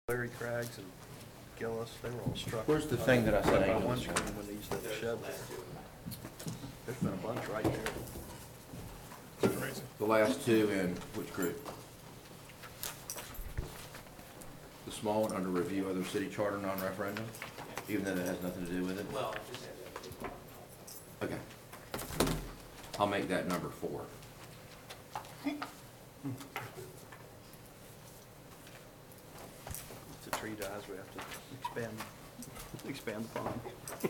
Larry Craggs and Gillis, they were all struck. Where's the thing that I said By Angels one was stream on? when they used that shed. There's been a bunch right there. Crazy. The last two in which group? The small one under review other city charter non-referendum, even though that has nothing to do with it? Well, just have that. Okay. I'll make that number 4. If the tree dies, we have to expand the pond.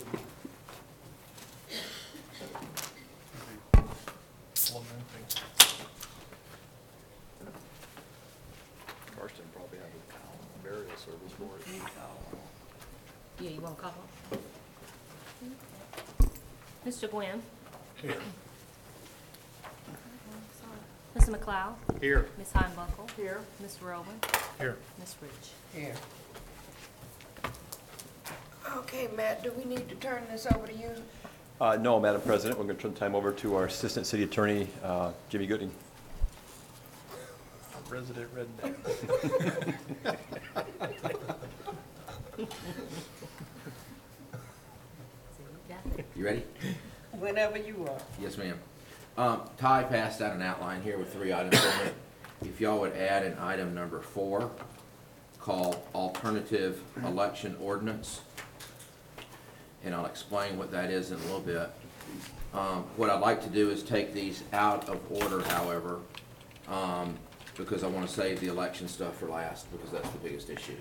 Lamenting. Karsten probably had a burial service for it. Yeah, you want to call him? Mr. Gwynn? Here. Mr. McLeod? Here. Ms. Heinbuckle? Here. Mr. Rowan? Here. Ms. Rich? Here. Okay, Matt, do we need to turn this over to you? No, Madam President, we're going to turn the time over to our Assistant City Attorney, Jimmy Gooding. Resident redneck. You ready? Whenever you are. Yes, ma'am. Ty passed out an outline here with 3 items on it. If y'all would add an item number 4 called Alternative Election Ordinance, and I'll explain what that is in a little bit. What I'd like to do is take these out of order, however, because I want to save the election stuff for last, because that's the biggest issue.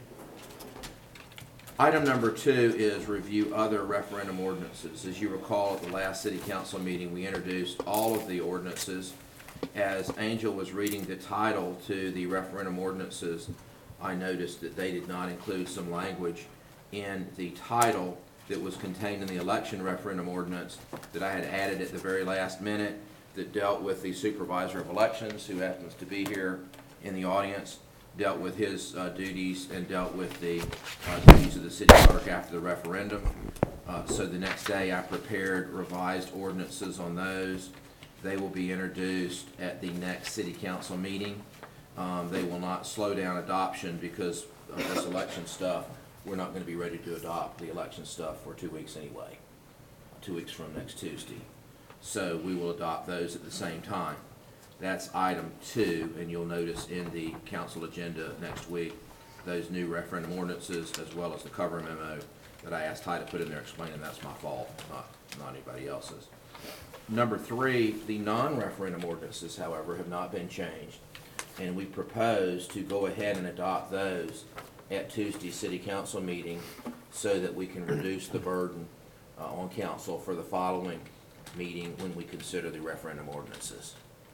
Item number 2 is review other referendum ordinances. As you recall, at the last city council meeting, we introduced all of the ordinances. As Angel was reading the title to the referendum ordinances, I noticed that they did not include some language in the title that was contained in the election referendum ordinance that I had added at the very last minute that dealt with the supervisor of elections, who happens to be here in the audience, dealt with his duties and dealt with the duties of the city clerk after the referendum. So the next day I prepared revised ordinances on those. They will be introduced at the next city council meeting. They will not slow down adoption because of this election stuff. We're not going to be ready to adopt the election stuff for 2 weeks anyway, 2 weeks from next Tuesday. So we will adopt those at the same time. That's item 2, and you'll notice in the council agenda next week, those new referendum ordinances as well as the cover memo that I asked Ty to put in there explaining that's my fault, not anybody else's. Number 3, the non-referendum ordinances, however, have not been changed, and we propose to go ahead and adopt those at Tuesday's city council meeting so that we can reduce the burden on council for the following meeting when we consider the referendum ordinances.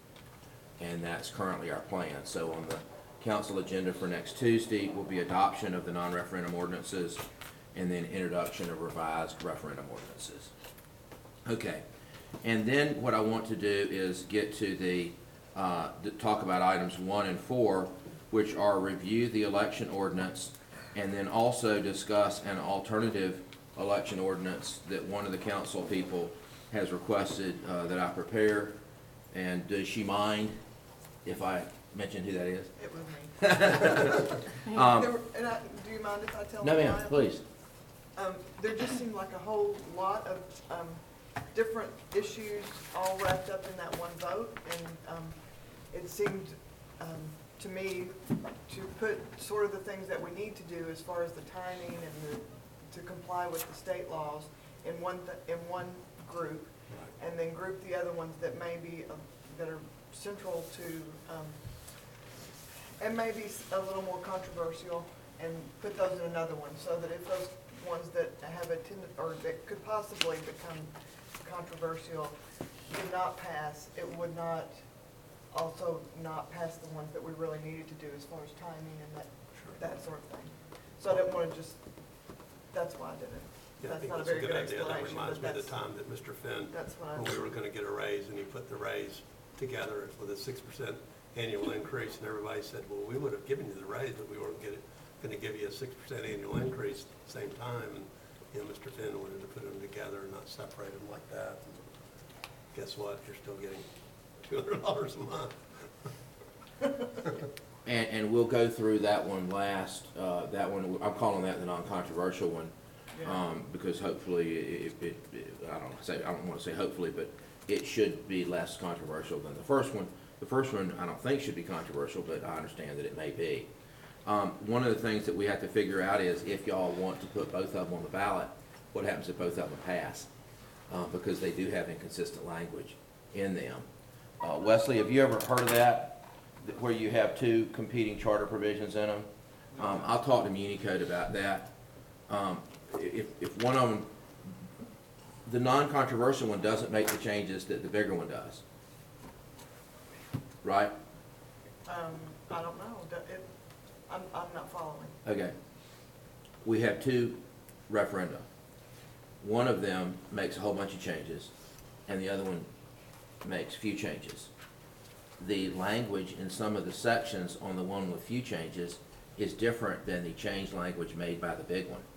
And that's currently our plan. So on the council agenda for next Tuesday will be adoption of the non-referendum ordinances and then introduction of revised referendum ordinances. Okay, and then what I want to do is get to the talk about items 1 and 4, which are review the election ordinance and then also discuss an alternative election ordinance that one of the council people has requested that I prepare. And does she mind if I mention who that is? It was me. Do you mind if I tell No, them ma'am, why? please. There just seemed like a whole lot of different issues all wrapped up in that one vote, and it seemed to me to put sort of the things that we need to do as far as the timing and to comply with the state laws in one group, and then group the other ones that may be that are central to and maybe a little more controversial, and put those in another one, so that if those ones that have a or that could possibly become controversial did not pass, it would not also not pass the ones that we really needed to do as far as timing and that sort of thing. So I didn't want to just, that's why I did it. Yeah, I That's think not a that's a very good good idea. That explanation, reminds me but of the time that Mr. Finn, that's what I when we were gonna get a raise, and he put the raise together with a 6% annual increase, and everybody said, well, we would have given you the raise, but we weren't gonna give you a 6% annual increase at the same time. And, you know, Mr. Finn wanted to put them together and not separate them like that. And guess what? You're still getting $200 a month. And we'll go through that one last, that one, I'm calling that the non-controversial one. Yeah. Because hopefully, I don't wanna say hopefully, but it should be less controversial than the first one. The first one, I don't think should be controversial, but I understand that it may be. One of the things that we have to figure out is if y'all want to put both of them on the ballot, what happens if both of them pass? Because they do have inconsistent language in them. Wesley, have you ever heard of that? Where you have two competing charter provisions in them? I'll talk to Municode about that. If one of them, the non-controversial one doesn't make the changes that the bigger one does. Right? I don't know. I'm not following. Okay. We have two referenda. One of them makes a whole bunch of changes, and the other one makes few changes. The language in some of the sections on the one with few changes is different than the changed language made by the big one.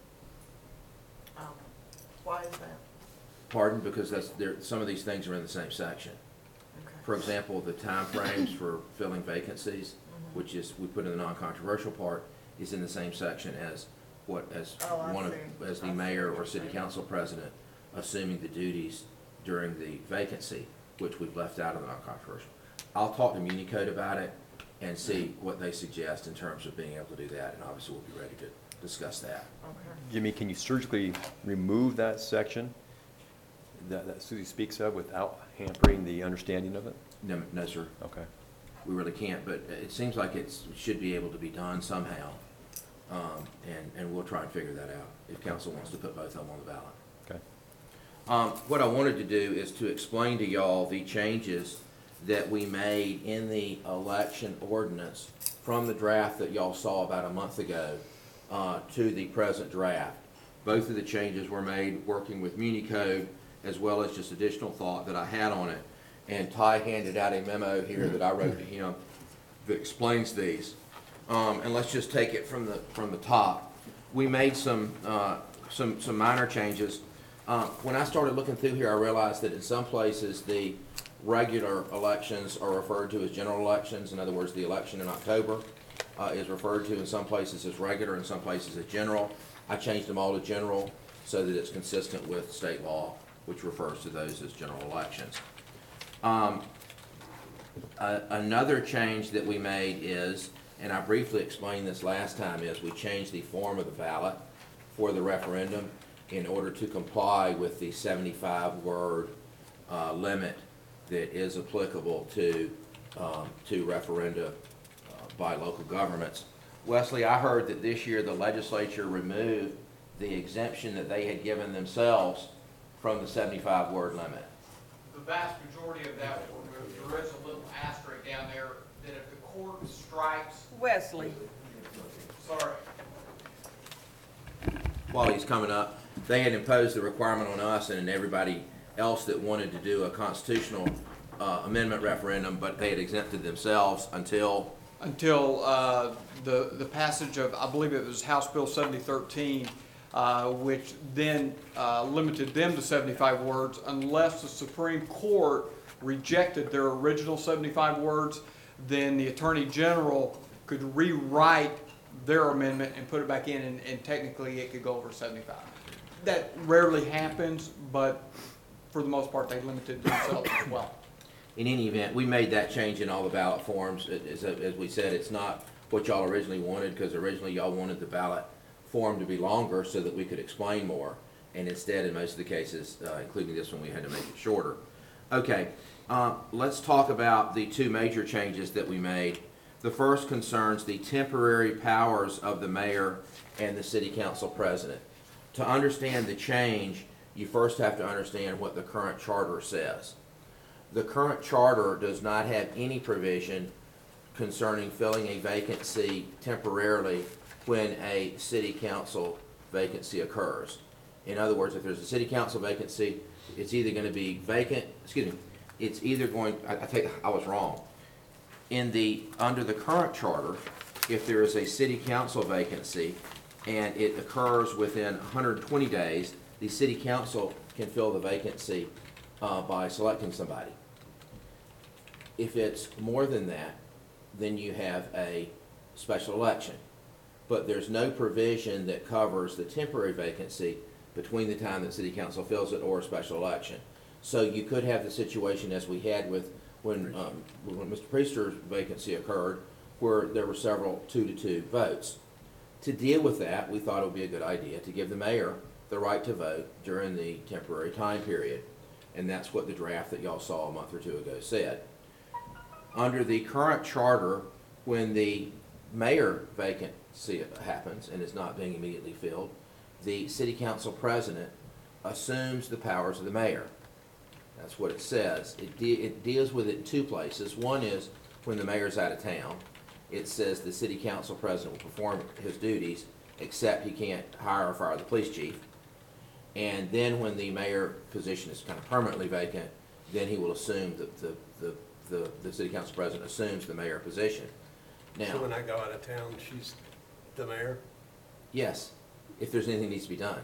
Why is that? Pardon? Because some of these things are in the same section. Okay. For example, the timeframes for filling vacancies, which is, we put in the non-controversial part, is in the same section as Oh, I as the see mayor what or you're city saying. council president assuming the duties during the vacancy, which we've left out of the non-controversial. I'll talk to Municode about it and see what they suggest in terms of being able to do that, and obviously we'll be ready to discuss that. Okay. Jimmy, can you surgically remove that section that Susie speaks of without hampering the understanding of it? No, no, sir. Okay. We really can't, but it seems like it should be able to be done somehow. And we'll try and figure that out if council wants to put both of them on the ballot. Okay. What I wanted to do is to explain to y'all the changes that we made in the election ordinance from the draft that y'all saw about a month ago to the present draft. Both of the changes were made working with Municode, as well as just additional thought that I had on it. And Ty handed out a memo here that I wrote to him that explains these. And let's just take it from the top. We made some minor changes. When I started looking through here, I realized that in some places the regular elections are referred to as general elections. In other words, the election in October is referred to in some places as regular, in some places as general. I changed them all to general so that it's consistent with state law, which refers to those as general elections. Another change that we made is, and I briefly explained this last time, is we changed the form of the ballot for the referendum in order to comply with the 75-word limit that is applicable to referenda by local governments. Wesley, I heard that this year the legislature removed the exemption that they had given themselves from the 75-word limit. The vast majority of that will remove. There is a little asterisk down there that if the court strikes, Wesley. sorry, While he's coming up, they had imposed the requirement on us and everybody else that wanted to do a constitutional amendment referendum, but they had exempted themselves until the passage of, I believe it was House Bill 7013, which then limited them to 75 words unless the Supreme Court rejected their original 75 words, then the Attorney General could rewrite their amendment and put it back in, and technically it could go over 75. That rarely happens, but for the most part, they limited themselves as well. in any event, we made that change in all the ballot forms. As we said, it's not what y'all originally wanted, because originally y'all wanted the ballot form to be longer so that we could explain more. And instead, in most of the cases, including this one, we had to make it shorter. Okay, let's talk about the two major changes that we made. The first concerns the temporary powers of the mayor and the city council president. To understand the change, you first have to understand what the current charter says. The current charter does not have any provision concerning filling a vacancy temporarily when a city council vacancy occurs. In other words, if there's a city council vacancy, it's either going to be vacant, it's either going, I was wrong. Under the current charter, if there is a city council vacancy and it occurs within 120 days, the city council can fill the vacancy by selecting somebody. If it's more than that, then you have a special election. But there's no provision that covers the temporary vacancy between the time that city council fills it or a special election. So you could have the situation as we had with when Mr. Priester's vacancy occurred, where there were several 2-2 votes. To deal with that, we thought it would be a good idea to give the mayor the right to vote during the temporary time period. And that's what the draft that y'all saw a month or two ago said. Under the current charter, when the mayor vacancy happens and is not being immediately filled, the city council president assumes the powers of the mayor. That's what it says. It deals with it in two places. One is when the mayor's out of town. It says the city council president will perform his duties, except he can't hire or fire the police chief. And then when the mayor position is kind of permanently vacant, then he will assume the city council president assumes the mayor position. So when Now, I go out of town, she's the mayor? yes, if there's anything that needs to be done.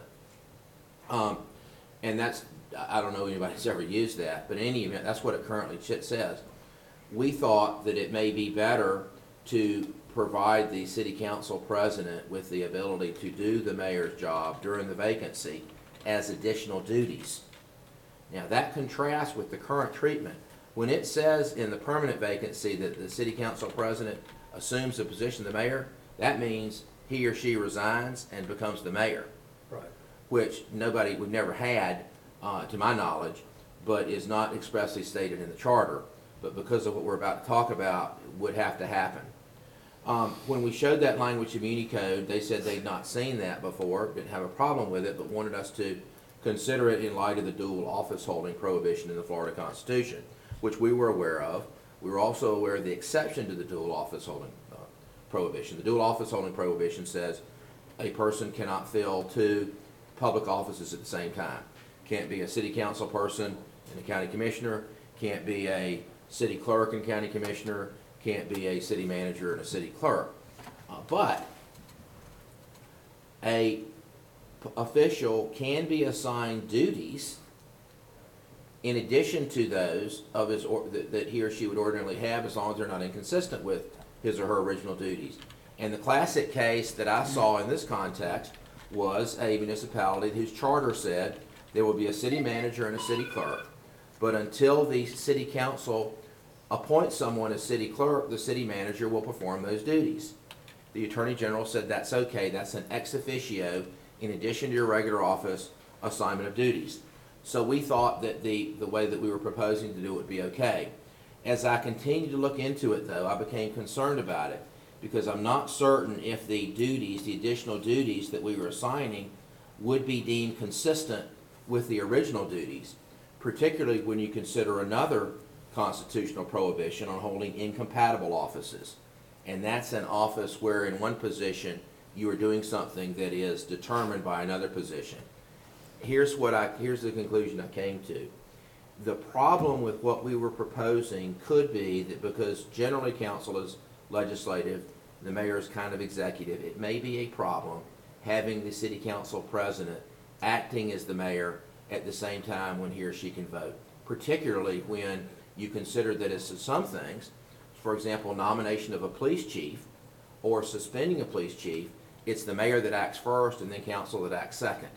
And that's, I don't know anybody who's ever used that, but in any event, that's what it currently says. We thought that it may be better to provide the city council president with the ability to do the mayor's job during the vacancy as additional duties. Now, that contrasts with the current treatment. When it says in the permanent vacancy that the city council president assumes the position of the mayor, that means he or she resigns and becomes the mayor, Right. which we've never had, to my knowledge, but is not expressly stated in the charter. But because of what we're about to talk about, would have to happen. When we showed that language in Unicode, they said they'd not seen that before, didn't have a problem with it, but wanted us to consider it in light of the dual office holding prohibition in the Florida Constitution, which we were aware of. We were also aware of the exception to the dual office holding prohibition. The dual office holding prohibition says a person cannot fill two public offices at the same time. Can't be a city council person and a county commissioner, can't be a city clerk and county commissioner, can't be a city manager and a city clerk. But a official can be assigned duties in addition to those of that he or she would ordinarily have, as long as they're not inconsistent with his or her original duties. And the classic case that I saw in this context was a municipality whose charter said there will be a city manager and a city clerk, but until the city council appoints someone as city clerk, the city manager will perform those duties. The Attorney General said that's okay, that's an ex officio, in addition to your regular office assignment of duties. So we thought that the way that we were proposing to do it would be okay. As I continued to look into it, though, I became concerned about it, because I'm not certain if the duties, the additional duties that we were assigning, would be deemed consistent with the original duties, particularly when you consider another constitutional prohibition on holding incompatible offices. And that's an office where in one position you are doing something that is determined by another position. Here's the conclusion I came to. The problem with what we were proposing could be that because generally council is legislative, the mayor is kind of executive, it may be a problem having the city council president acting as the mayor at the same time when he or she can vote, particularly when you consider that as to some things, for example, nomination of a police chief or suspending a police chief, it's the mayor that acts first and then council that acts second.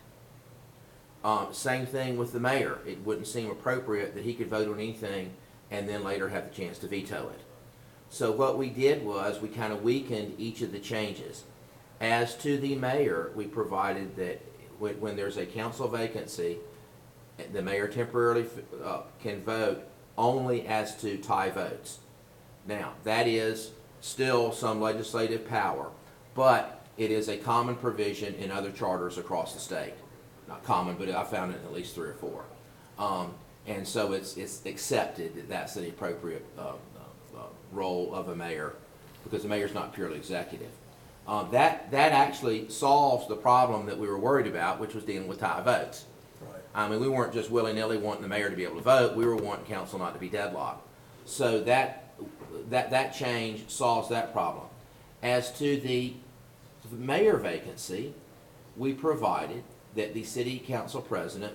Same thing with the mayor. It wouldn't seem appropriate that he could vote on anything and then later have the chance to veto it. So what we did was we kind of weakened each of the changes. As to the mayor, we provided that when there's a council vacancy, the mayor temporarily can vote only as to tie votes. Now, that is still some legislative power, but it is a common provision in other charters across the state. Not common, but I found it in at least 3 or 4. And so it's accepted that that's the appropriate role of a mayor, because the mayor's not purely executive. That actually solves the problem that we were worried about, which was dealing with tie votes. Right. I mean, we weren't just willy-nilly wanting the mayor to be able to vote, we were wanting council not to be deadlocked. So that change solves that problem. As to the mayor vacancy, we provided that the city council president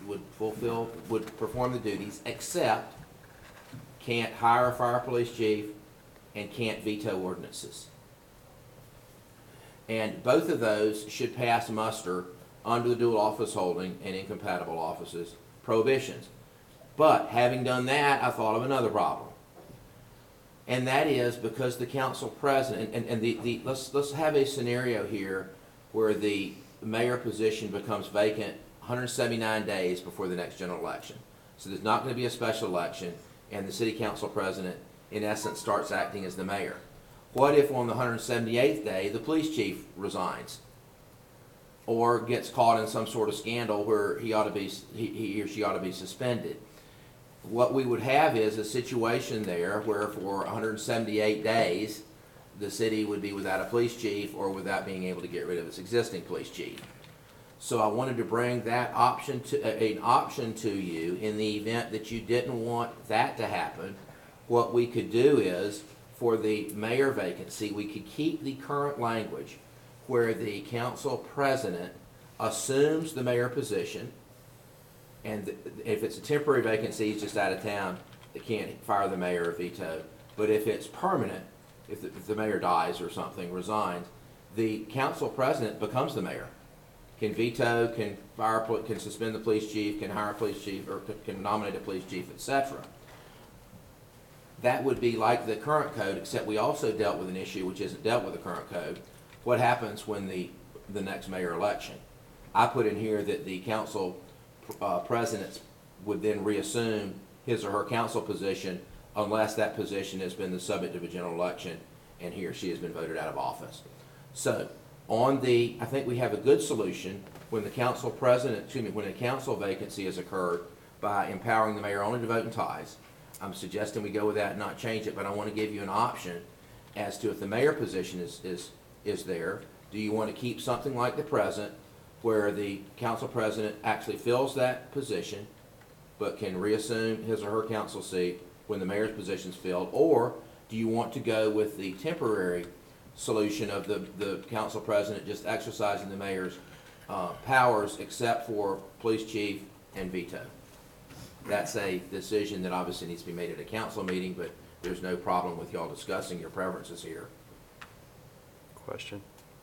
would perform the duties, except can't hire or fire a police chief and can't veto ordinances. And both of those should pass muster under the dual office holding and incompatible offices prohibitions. But having done that, I thought of another problem. And that is because the council president, and let's have a scenario here where the mayor position becomes vacant 179 days before the next general election. So there's not going to be a special election, and the city council president, in essence, starts acting as the mayor. What if on the 178th day, the police chief resigns? Or gets caught in some sort of scandal where he or she ought to be suspended? What we would have is a situation there where for 178 days, the city would be without a police chief or without being able to get rid of its existing police chief. So I wanted to bring that option to, an option to you in the event that you didn't want that to happen. What we could do is, for the mayor vacancy, we could keep the current language where the council president assumes the mayor position, and if it's a temporary vacancy, he's just out of town, they can't fire the mayor or veto. But if it's permanent, if the mayor dies or something, resigns, the council president becomes the mayor. Can veto, can fire, can suspend the police chief, can hire a police chief, or can nominate a police chief, etc. That would be like the current code, except we also dealt with an issue which isn't dealt with the current code. What happens when the next mayor election? I put in here that the council president would then reassume his or her council position unless that position has been the subject of a general election and he or she has been voted out of office. So I think we have a good solution when the council president, when a council vacancy has occurred by empowering the mayor only to vote in ties. I'm suggesting we go with that and not change it, but I want to give you an option as to if the mayor position is there, do you want to keep something like the present where the council president actually fills that position but can reassume his or her council seat when the mayor's position is filled, or do you want to go with the temporary solution of the council president just exercising the mayor's powers except for police chief and veto? That's a decision that obviously needs to be made at a council meeting, but there's no problem with y'all discussing your preferences here. Question.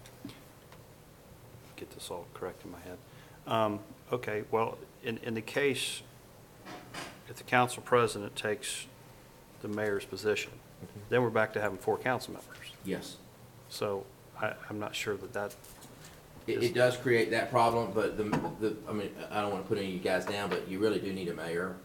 Get this all correct in my head. Okay, well, in the case, if the council president takes the mayor's position, then we're back to having 4 council members. Yes. So I'm not sure that It does create that problem, but I mean, I don't want to put any of you guys down, but you really do need a mayor.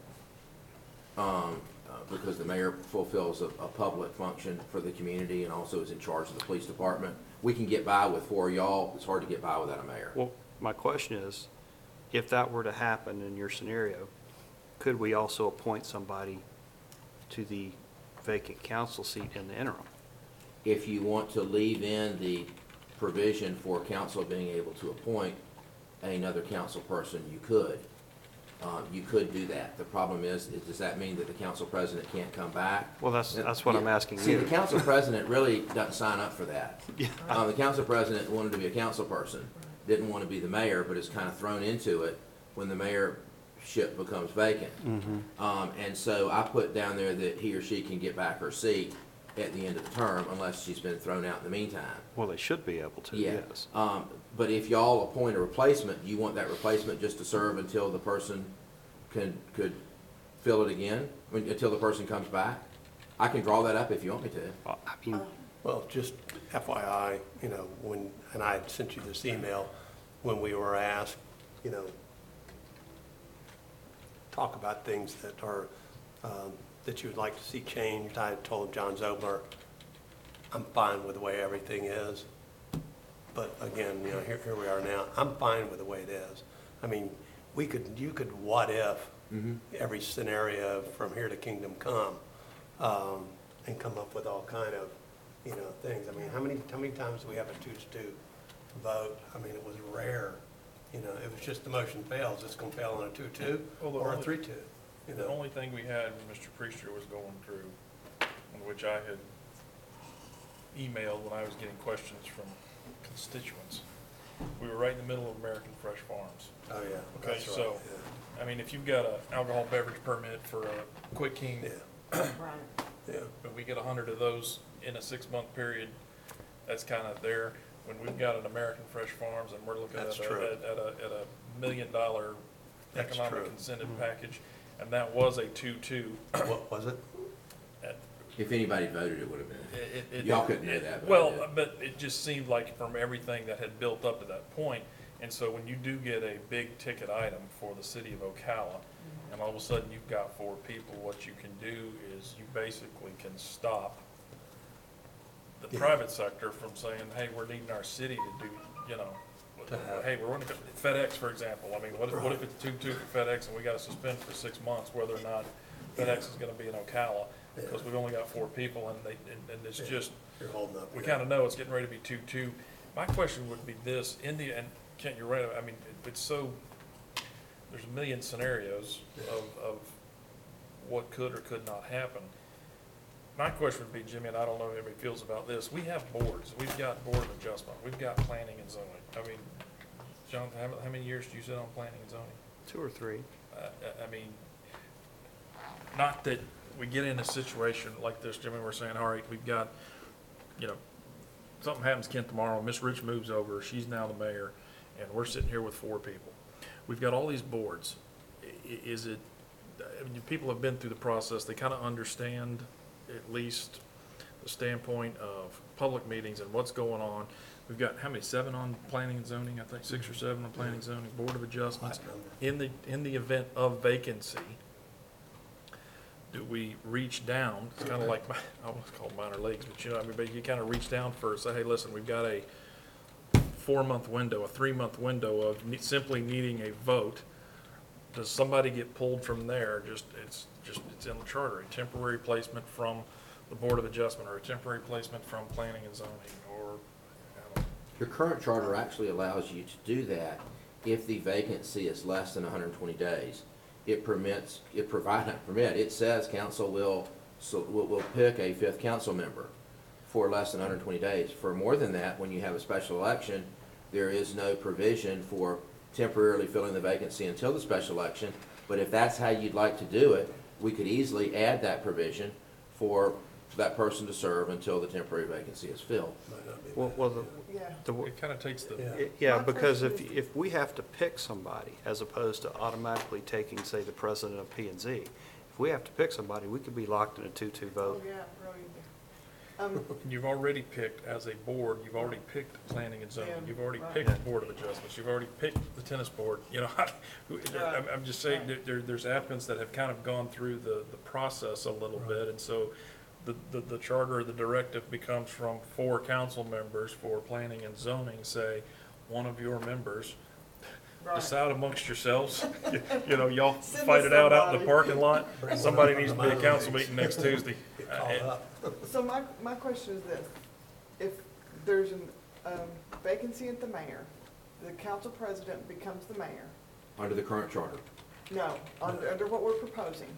Because the mayor fulfills a public function for the community and also is in charge of the police department. We can get by with 4 of y'all. It's hard to get by without a mayor. Well, my question is, if that were to happen in your scenario, could we also appoint somebody to the vacant council seat in the interim? If you want to leave in the provision for council being able to appoint another council person, you could. You could do that. The problem is does that mean that the council president can't come back? Well, that's what I'm asking See, you. the council president really doesn't sign up for that. Yeah. The council president wanted to be a council person, didn't want to be the mayor, but is kind of thrown into it when the mayorship becomes vacant. And so I put down there that he or she can get back her seat at the end of the term unless she's been thrown out in the meantime. Well, they should be able to, Yeah. yes. But if y'all appoint a replacement, do you want that replacement just to serve until the person could fill it again? I mean, until the person comes back? I can draw that up if you want me to. I mean, Well, just FYI, and I had sent you this email, when we were asked, talk about things that are, that you would like to see changed, I had told John Zobler, I'm fine with the way everything is. But again, here we are now. I'm fine with the way it is. I mean, you could what if every scenario from here to kingdom come, and come up with all kind of, things. I mean, how many times do we have a 2-2 vote? I mean, it was rare. It was just the motion fails. It's going to fail on a 2-2 or a 3-2. The only thing we had when Mr. Priester was going through, in which I had emailed when I was getting questions from constituents, we were right in the middle of American Fresh Farms. Oh, yeah. Okay, That's right, so, yeah. I mean, if you've got an alcohol beverage permit for a Quick King, Yeah. Right. Yeah. but we get 100 of those in a 6-month period, that's kind of there. when we've got an American Fresh Farms and we're looking at That's a, true. at a $1 million That's economic true. incentive package, and that was a 2-2. What was it? If anybody voted, it would have been. It- Y'all couldn't know that, but I Well, did. but it just seemed like from everything that had built up to that point, and so when you do get a big ticket item for the city of Ocala, and all of a sudden you've got 4 people, what you can do is you basically can stop the Yeah. private sector from saying, hey, we're needing our city to do, you know, To have- hey, we're going to, FedEx, for example, I mean, what if Right. it's 2-2 for FedEx and we got to suspend for 6 months whether or not FedEx is going to be in Ocala? Because we've only got 4 people and and it's just, You're holding up. we kind of know it's getting ready to be 2-2. My question would be this, and Kent, you're right, I mean, it's so, there's a million scenarios of what could or could not happen. My question would be, Jimmy, and I don't know how everybody feels about this, we have boards, we've got Board of Adjustment, we've got planning and zoning. I mean, Jonathan, how many years do you sit on planning and zoning? 2 or 3. I mean, not that we get in a situation like this, Jimmy, we're saying, all right, we've got, you know, something happens, Kent, tomorrow, Miss Rich moves over, she's now the mayor, and we're sitting here with 4 people. We've got all these boards. Is it, I mean, people have been through the process, they kind of understand at least the standpoint of public meetings and what's going on. We've got, how many, 7 on planning and zoning, I think 6 or 7 on planning and zoning, Board of Adjustments. Flat number. In the event of vacancy, do we reach down, it's kind of like, I almost call it minor leagues, but you know, I mean, but you kind of reach down first, say, hey, listen, we've got a 4-month window, a 3-month window of simply needing a vote. Does somebody get pulled from there? It's in the charter, a temporary placement from the Board of Adjustment, or a temporary placement from planning and zoning, or, I don't know. Your current charter actually allows you to do that if the vacancy is less than 120 days. It says council will pick a 5th council member for less than 120 days. For more than that, when you have a special election, there is no provision for temporarily filling the vacancy until the special election. But if that's how you'd like to do it, we could easily add that provision for that person to serve until the temporary vacancy is filled. Might not be Well, bad. well, Yeah. It kind of takes the, Yeah. yeah, My because question is- if we have to pick somebody, as opposed to automatically taking, say, the president of P and Z, if we have to pick somebody, we could be locked in a 2-2 Oh, vote. yeah, really. you've already picked, as a board, you've already picked planning and zoning, Yeah, you've already right. picked the Board of Adjustments, you've already picked the tennis board, you know, I'm just saying, that there's applicants that have kind of gone through the process a little bit, and so the charter, the directive becomes from 4 council members for planning and zoning, say, one of your members, Right. decide amongst yourselves, you know, y'all Send fight us it out in the somebody. parking lot, Bring somebody one needs up to be from a the council minor meeting next Tuesday. Get called up. So my question is this, if there's an, vacancy at the mayor, the council president becomes the mayor, Under the current charter. no, under what we're proposing.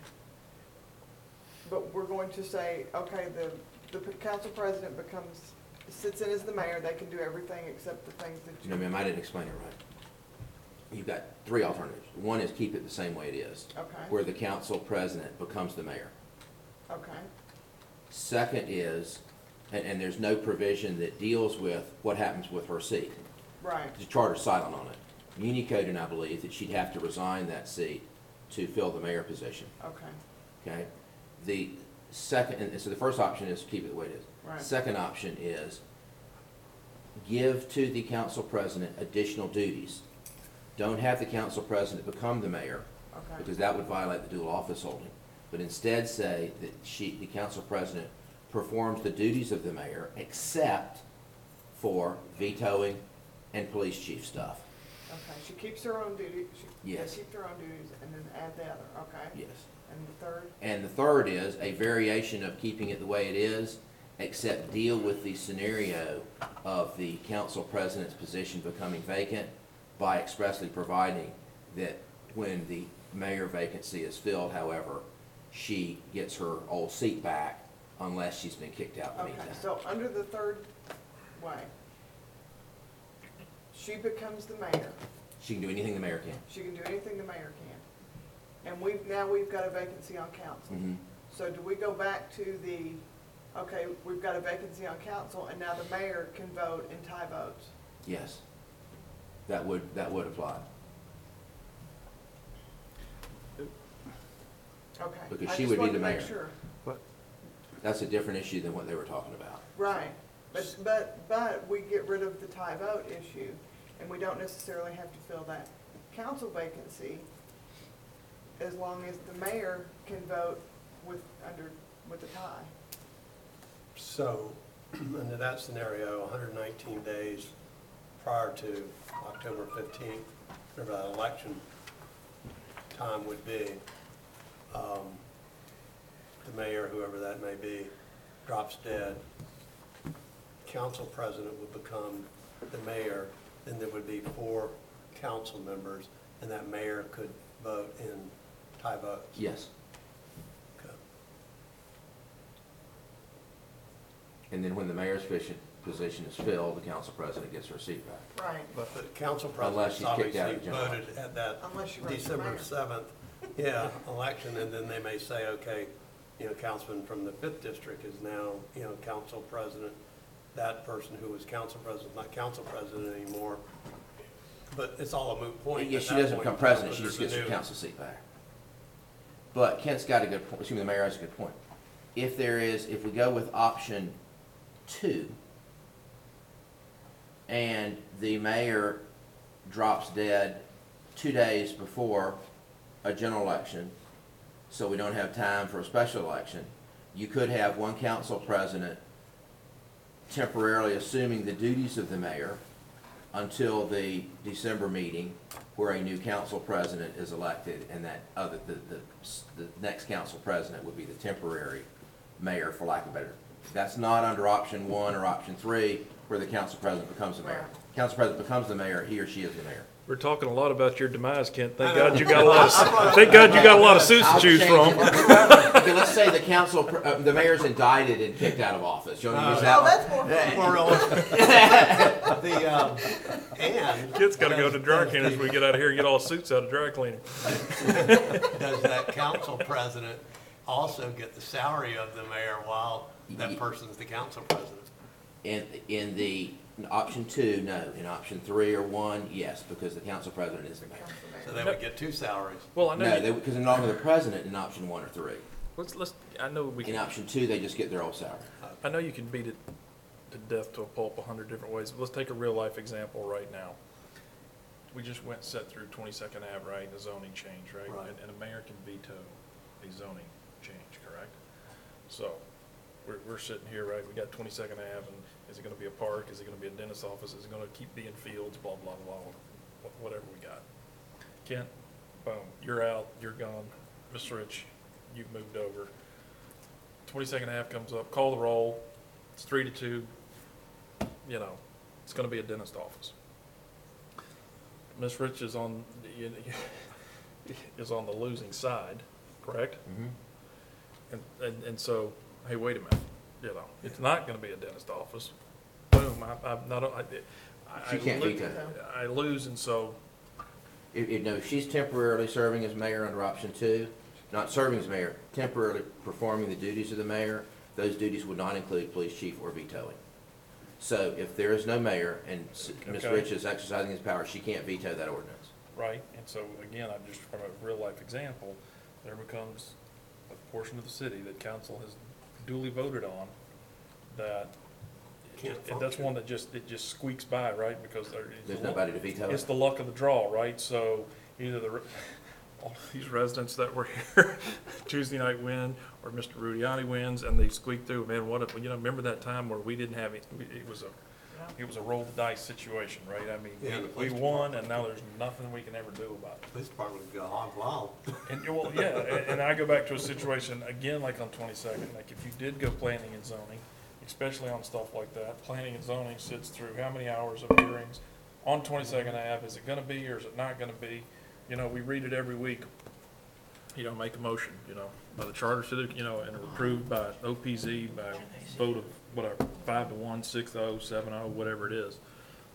But we're going to say, okay, the council president sits in as the mayor, they can do everything except the things that No, you. ma'am, I didn't explain it right. You've got 3 alternatives. One is keep it the same way it is, Okay, where the council president becomes the mayor. okay, Second is, and there's no provision that deals with what happens with her seat. right, The charter's silent on it. Muni code, and I believe that she'd have to resign that seat to fill the mayor position, okay, okay? The second, and so the first option is keep it the way it is. right, Second option is give to the council president additional duties. Don't have the council president become the mayor, okay, because that would violate the dual office holding. But instead say that the council president performs the duties of the mayor except for vetoing and police chief stuff. okay. She keeps her own duty, Yes. keeps her own duties and then add the other, okay? Yes. And the third? And the third is a variation of keeping it the way it is, except deal with the scenario of the council president's position becoming vacant by expressly providing that when the mayor vacancy is filled, however, she gets her old seat back unless she's been kicked out in the Okay, meantime. so under the third way, she becomes the mayor. She can do anything the mayor can. She can do anything the mayor can. And we've got a vacancy on council. Mhm. So do we go back to the okay, we've got a vacancy on council, and now the mayor can vote in tie votes. Yes. That would apply. Okay. Because I she just would be wanted the to make mayor. sure. That's a different issue than what they were talking about. Right, but we get rid of the tie vote issue, and we don't necessarily have to fill that council vacancy as long as the mayor can vote with a tie. So, under that scenario, 119 days prior to October 15th, whatever that election time would be, the mayor, whoever that may be, drops dead, council president would become the mayor, then there would be 4 council members, and that mayor could vote in tie votes. Yes. Okay. And then when the mayor's position is filled, the council president gets her seat back. Right. But the council Unless president she's kicked out obviously of general voted at that Unless you run for December mayor. 7th, election, and then they may say, okay, councilman from the 5th district is now, council president. That person who was council president, not council president anymore. But it's all a moot point. Yeah, at she that doesn't point, become president, she because just gets her there's a new- council seat back. But Kent's got a good point, excuse me, the mayor has a good point. If we go with option 2, and the mayor drops dead 2 days before a general election, so we don't have time for a special election, you could have one council president temporarily assuming the duties of the mayor until the December meeting where a new council president is elected, and that the next council president would be the temporary mayor, for lack of better. That's not under option 1 or option 3 where the council president becomes the mayor. Council president becomes the mayor, he or she is the mayor. We're talking a lot about your demise, Kent. Thank God you got a lot of, thank God you got a lot of suits to I'll choose change from. it. Okay, let's say the mayor's indicted and kicked out of office. You want to use that Oh, one? that's more. More realistic. And. Kent's gotta go to dry does cleaners when we get out of here and get all the suits out of dry cleaning. Does that council president also get the salary of the mayor while that person's the council president? In the option 2, no. In option 3 or 1, yes, because the council president is the mayor. So they would get 2 salaries. Well, I know, No, because they're not the president in option 1 or 3. I know we In can, option 2, they just get their old salary. I know you can beat it to death to a pulp 100 different ways, but let's take a real life example right now. We just went and set through 22nd Ave, right, the zoning change, right? Right. And a mayor can veto a zoning change, correct? So, we're sitting here, right, we got 22nd Ave, and is it gonna be a park, is it gonna be a dentist's office, is it gonna keep being fields, blah, blah, blah, whatever we got. Kent, boom, you're out, you're gone, Ms. Rich, you've moved over. 22nd Ave comes up, call the roll, it's 3-2, it's gonna be a dentist office. Ms. Rich is on the losing side, correct? And so, hey, wait a minute, it's not gonna be a dentist office. Boom, She can't veto. I lose, and so, If she's temporarily serving as mayor under option 2, not serving as mayor, temporarily performing the duties of the mayor, those duties would not include police chief or vetoing. So if there is no mayor and Ms. Okay. Rich is exercising his power, she can't veto that ordinance. right, and so, again, I'm just, from a real-life example, there becomes a portion of the city that council has duly voted on that, Can't that's function. one that it just squeaks by, right, because There's nobody to veto it's it. the luck of the draw, right? So either all these residents that were here Tuesday night win, or Mr. Rudiani wins, and they squeak through. Man, remember that time where we didn't have it? It was a roll the dice situation, right? I mean, Yeah, the we police won, and now there's nothing we can ever do about it. Police department would go hog wild. And, well, yeah, and I go back to a situation, again, like on 22nd, like if you did go planning and zoning, especially on stuff like that, planning and zoning sits through how many hours of hearings on 22nd Ave? Is it gonna be, or is it not gonna be? We read it every week, make a motion, by the charter city, and approved by OPZ by vote of whatever, 5-1, 6-0, 7-0, whatever it is.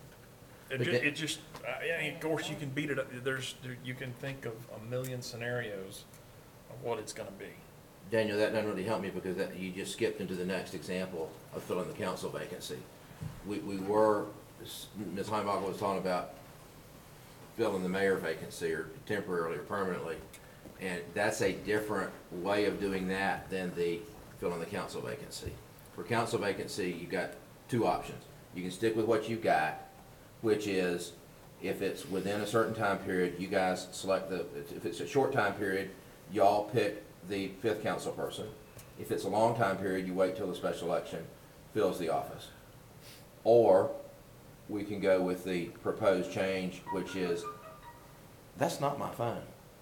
Of course, you can beat it, you can think of a million scenarios of what it's gonna be. Daniel, that doesn't really help me because that, you just skipped into the next example of filling the council vacancy. We were, Ms. Heimbach was talking about filling the mayor vacancy or temporarily or permanently. And that's a different way of doing that than the filling the council vacancy. For council vacancy, you've got two options. You can stick with what you've got, which is if it's within a certain time period, you guys select if it's a short time period, y'all pick the fifth council person. If it's a long time period, you wait till the special election fills the office. Or we can go with the proposed change, which is, that's not my phone,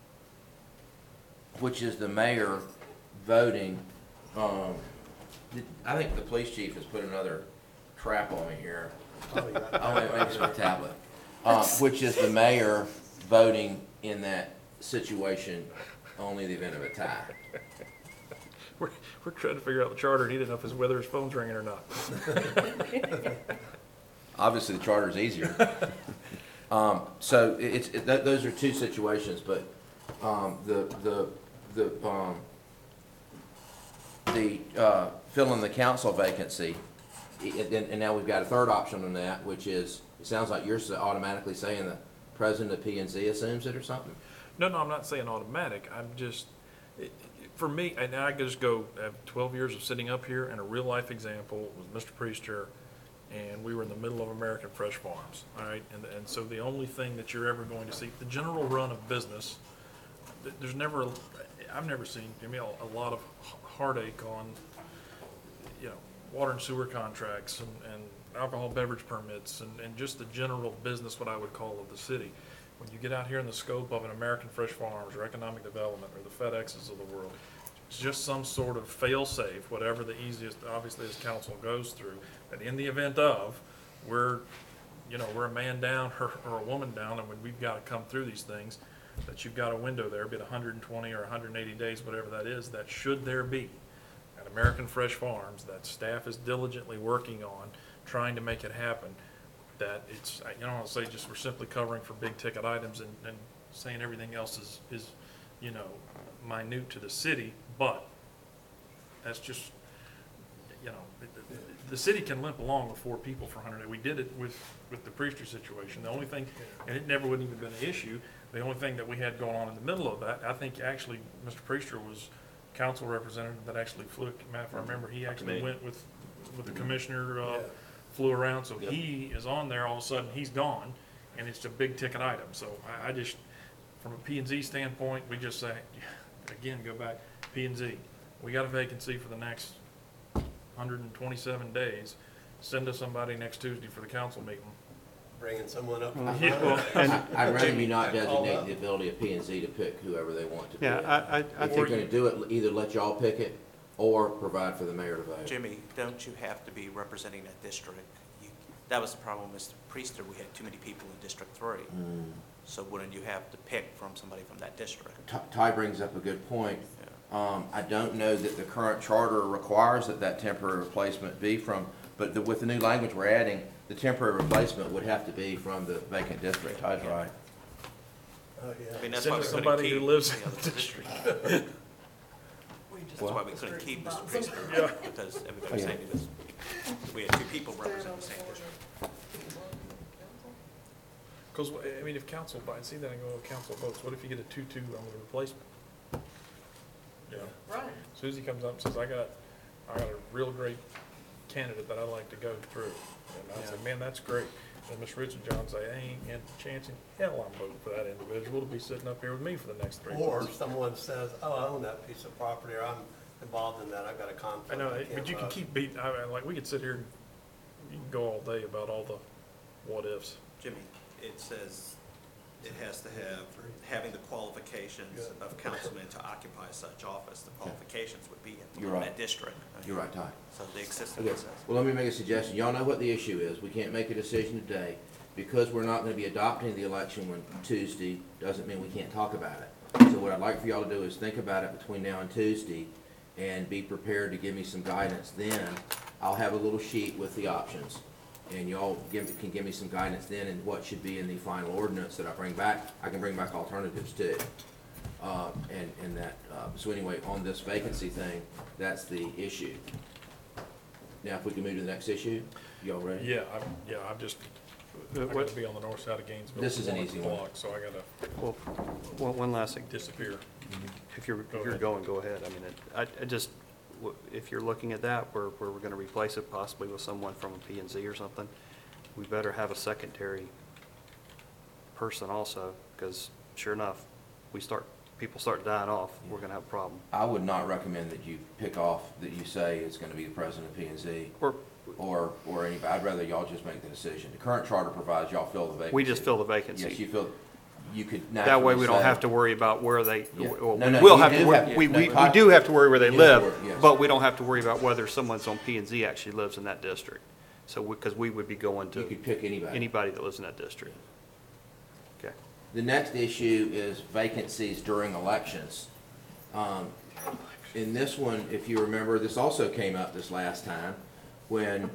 which is the mayor voting. I think the police chief has put another trap on me here. Oh, yeah. Oh, maybe it's my tablet. Which is the mayor voting in that situation only in the event of a tie. We're trying to figure out the charter, and he didn't know whether his phone's ringing or not. Obviously, the charter is easier. So those are two situations, but filling the council vacancy, and now we've got a third option on that, which is, it sounds like you're automatically saying the president of P&Z assumes it or something? No, I'm not saying automatic. I'm just, for me, and I could just go, I have 12 years of sitting up here, and a real life example was Mr. Priester, and we were in the middle of American Fresh Farms, all right? And so the only thing that you're ever going to see, the general run of business, there's never, I've never seen, a lot of heartache on, water and sewer contracts and alcohol beverage permits and just the general business, what I would call, of the city. When you get out here in the scope of an American Fresh Farms or economic development or the FedExes of the world, it's just some sort of fail-safe, whatever the easiest, obviously, as council goes through. But in the event of, we're a man down or a woman down, and when we've got to come through these things, that you've got a window there, be it 120 or 180 days, whatever that is, that should there be at American Fresh Farms, that staff is diligently working on, trying to make it happen, that it's, I'll say just we're simply covering for big ticket items and saying everything else is minute to the city, but that's just, the city can limp along with 4 people for 100. We did it with the Priester situation. The only thing, and it never wouldn't even been an issue, the only thing that we had going on in the middle of that, I think actually Mr. Priester was council representative that actually flew, if I remember, he actually went with the commissioner, flew around, so he is on there, all of a sudden he's gone, and it's a big ticket item. So I just, from a P&Z standpoint, we just say, again, go back, P&Z, we got a vacancy for the next 127 days, send us somebody next Tuesday for the council meeting. Bringing someone up. I'd rather you not designate the ability of P&Z to pick whoever they want to pick. Yeah, I If you're think, gonna do it, either let y'all pick it or provide for the mayor to vote. Jimmy, don't you have to be representing that district? That was the problem with Mr. Priester, we had too many people in District 3. So wouldn't you have to pick from somebody from that district? Ty brings up a good point. I don't know that the current charter requires that temporary replacement be from, but with the new language we're adding, the temporary replacement would have to be from the vacant district. Ty's right. Oh, yeah. I mean, that's Send why we us couldn't somebody keep who lives the in other the district. We just That's why we couldn't keep Mr. Priester, Yeah. because everybody was saying it was, we had 2 people representing the same district. Because, if council, I see that and go, council votes, what if you get a 2-2 on the replacement? Right. Susie comes up and says, I got a real great candidate that I'd like to go through. And I said, man, that's great. And Ms. Richard John say, I ain't got a chance in hell I'm voting for that individual to be sitting up here with me for the next 3 Or months. someone says, oh, I own that piece of property, or I'm involved in that, I've got a conflict. I know, I but can't you can vote. keep beating, like, we could sit here and you can go all day about all the what-ifs. Jimmy, it says it has to have, having the qualifications of councilmen to occupy such office. The qualifications would be You're in right. that district. You're right, Ty. So the existing Okay, says. well, let me make a suggestion. Y'all know what the issue is. We can't make a decision today. Because we're not gonna be adopting the election on Tuesday, doesn't mean we can't talk about it. So what I'd like for y'all to do is think about it between now and Tuesday and be prepared to give me some guidance then. I'll have a little sheet with the options, and y'all can give me some guidance then in what should be in the final ordinance that I bring back. I can bring back alternatives too. And that, so anyway, on this vacancy thing, that's the issue. Now, if we can move to the next issue, y'all ready? Yeah, I'm just, I What- got to be on the north side of Gainesville. This is an at 1 easy one. o'clock, so I got to Well, one last thing. disappear. If you're Go ahead. going, go ahead. I mean, I just, if you're looking at that, where we're going to replace it possibly with someone from a P and Z or something, we better have a secondary person also, because sure enough, people start dying off, we're going to have a problem. I would not recommend that you pick off, that you say it's gonna be the president of P and Z or anybody. I'd rather y'all just make the decision. The current charter provides y'all fill the vacancy. We just fill the vacancy. Yes, you fill, you could That way, we naturally don't say- have to worry about where they, Yeah. well, No, we no, will you have do to, have- we no, do have to worry where they You do have to live, worry, yes. but we don't have to worry about whether someone's on P and Z actually lives in that district. So, because we would be going You to could pick anybody. anybody that lives in that district. Okay. The next issue is vacancies during elections. In this one, if you remember, this also came up this last time when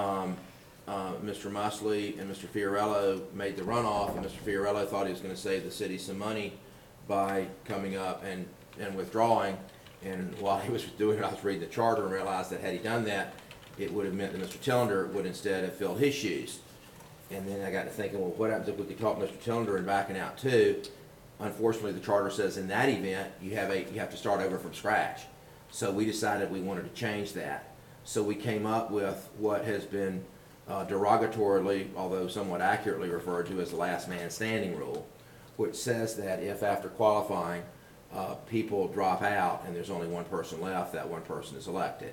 Mr. Musley and Mr. Fiorello made the runoff, and Mr. Fiorello thought he was going to save the city some money by coming up and withdrawing. And while he was doing it, I was reading the charter and realized that had he done that, it would have meant that Mr. Tillender would instead have filled his shoes. And then I got to thinking, well, what happens if we could talk Mr. Tillender in backing out too? Unfortunately, the charter says in that event, you have to start over from scratch. So we decided we wanted to change that. So we came up with what has been derogatorily, although somewhat accurately referred to as the last man standing rule, which says that if after qualifying, people drop out and there's only one person left, that one person is elected.